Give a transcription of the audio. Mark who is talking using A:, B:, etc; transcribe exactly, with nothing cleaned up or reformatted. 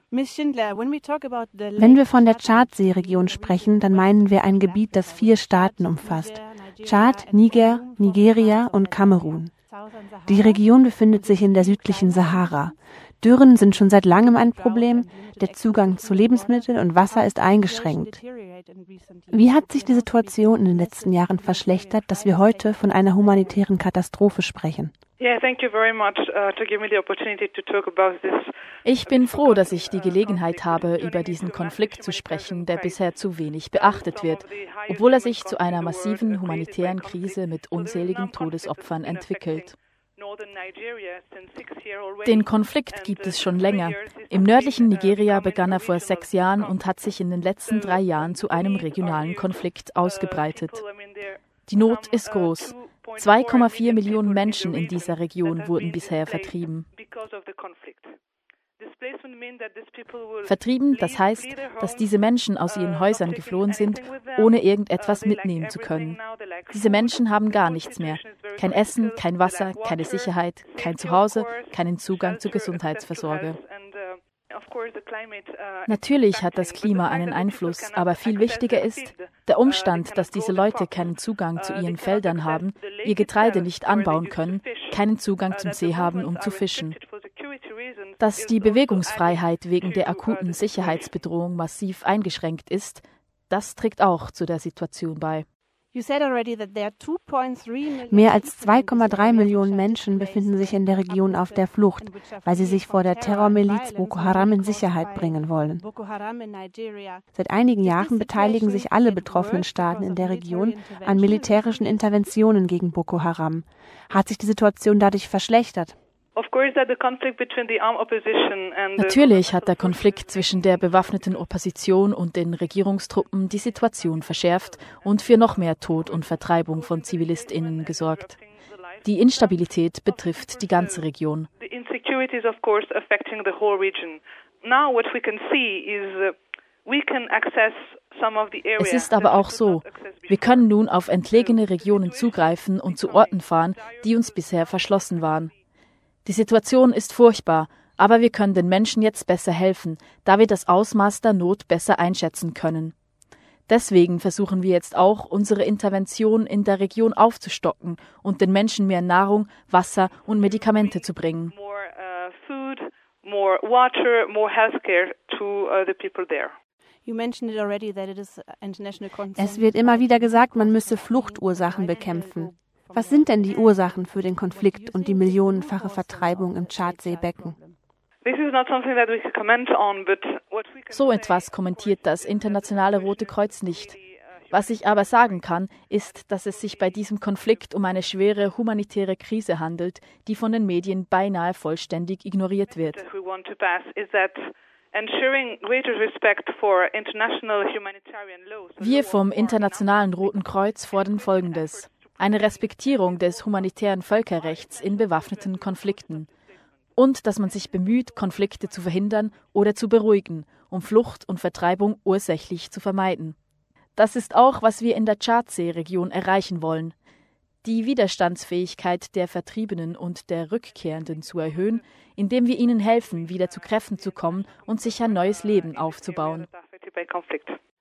A: Wenn wir von der Tschadsee-Region sprechen, dann meinen wir ein Gebiet, das vier Staaten umfasst: Tschad, Niger, Nigeria und Kamerun. Die Region befindet sich in der südlichen Sahara. Dürren sind schon seit langem ein Problem. Der Zugang zu Lebensmitteln und Wasser ist eingeschränkt. Wie hat sich die Situation in den letzten Jahren verschlechtert, dass wir heute von einer humanitären Katastrophe sprechen?
B: Ich bin froh, dass ich die Gelegenheit habe, über diesen Konflikt zu sprechen, der bisher zu wenig beachtet wird, obwohl er sich zu einer massiven humanitären Krise mit unzähligen Todesopfern entwickelt. Den Konflikt gibt es schon länger. Im nördlichen Nigeria begann er vor sechs Jahren und hat sich in den letzten drei Jahren zu einem regionalen Konflikt ausgebreitet. Die Not ist groß. zwei Komma vier Millionen Menschen in dieser Region wurden bisher vertrieben. Vertrieben, das heißt, dass diese Menschen aus ihren Häusern geflohen sind, ohne irgendetwas mitnehmen zu können. Diese Menschen haben gar nichts mehr. Kein Essen, kein Wasser, keine Sicherheit, kein Zuhause, keinen Zugang zur Gesundheitsversorgung. Natürlich hat das Klima einen Einfluss, aber viel wichtiger ist der Umstand, dass diese Leute keinen Zugang zu ihren Feldern haben, ihr Getreide nicht anbauen können, keinen Zugang zum See haben, um zu fischen. Dass die Bewegungsfreiheit wegen der akuten Sicherheitsbedrohung massiv eingeschränkt ist, das trägt auch zu der Situation bei.
A: Mehr als zwei Komma drei Millionen Menschen befinden sich in der Region auf der Flucht, weil sie sich vor der Terrormiliz Boko Haram in Sicherheit bringen wollen. Seit einigen Jahren beteiligen sich alle betroffenen Staaten in der Region an militärischen Interventionen gegen Boko Haram. Hat sich die Situation dadurch verschlechtert?
B: Natürlich hat der Konflikt zwischen der bewaffneten Opposition und den Regierungstruppen die Situation verschärft und für noch mehr Tod und Vertreibung von ZivilistInnen gesorgt. Die Instabilität betrifft die ganze Region. Es ist aber auch so, wir können nun auf entlegene Regionen zugreifen und zu Orten fahren, die uns bisher verschlossen waren. Die Situation ist furchtbar, aber wir können den Menschen jetzt besser helfen, da wir das Ausmaß der Not besser einschätzen können. Deswegen versuchen wir jetzt auch, unsere Intervention in der Region aufzustocken und den Menschen mehr Nahrung, Wasser und Medikamente zu bringen.
A: Es wird immer wieder gesagt, man müsse Fluchtursachen bekämpfen. Was sind denn die Ursachen für den Konflikt und die millionenfache Vertreibung im Tschadseebecken?
B: So etwas kommentiert das Internationale Rote Kreuz nicht. Was ich aber sagen kann, ist, dass es sich bei diesem Konflikt um eine schwere humanitäre Krise handelt, die von den Medien beinahe vollständig ignoriert wird. Wir vom Internationalen Roten Kreuz fordern Folgendes: Eine Respektierung des humanitären Völkerrechts in bewaffneten Konflikten und dass man sich bemüht, Konflikte zu verhindern oder zu beruhigen, um Flucht und Vertreibung ursächlich zu vermeiden. Das ist auch, was wir in der Tschadsee-Region erreichen wollen: die Widerstandsfähigkeit der Vertriebenen und der Rückkehrenden zu erhöhen, indem wir ihnen helfen, wieder zu Kräften zu kommen und sich ein neues Leben aufzubauen.